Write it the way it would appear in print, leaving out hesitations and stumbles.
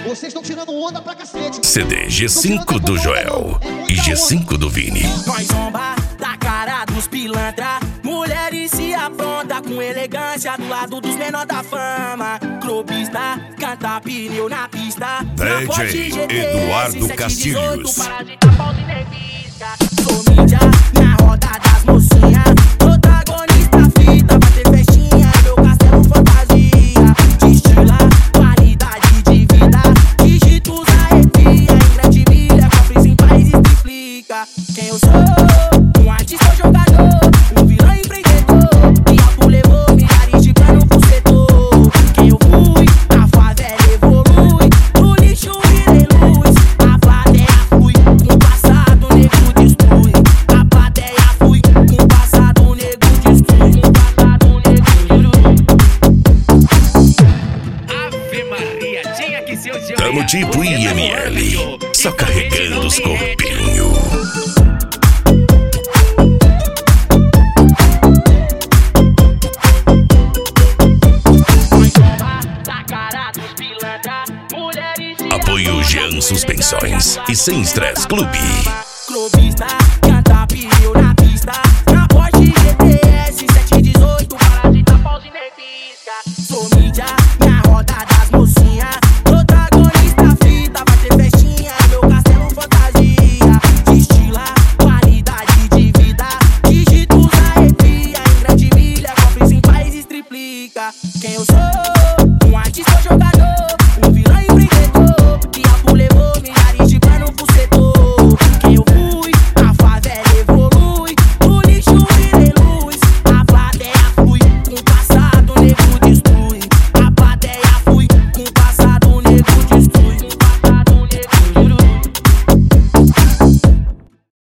Vocês estão tirando onda pra cacete. CD G5 do Joel e G5 do Vini. Nós zomba da cara dos pilantra. Mulheres se apronta com elegância do lado dos menor da fama. Clubista, canta pneu na pista. DJ Eduardo Castilhos. Sou mídia na roda das mocinhas. Protagonista fita, vai ter festinha. Meu castelo fantasia. De estila, qualidade de vida. Dígitos arrepia, em grande milha. Compre em país explica. Quem eu sou? Um artista ou jogador. Um vilão empreendedor. Que alto levou milhares de plano pro setor. Quem eu fui? A favela evolui. No lixo virei luz. A plateia fui. Com passado nego destrui. A plateia fui. Com passado nego destrui. Com passado nego destrui. Ave Maria, tinha que ser o Joel. Tamo tipo IML, só carregando os corpinhos. Apoio Jean Suspensões e Sem Estresse Clube. Clubista, canta pneu na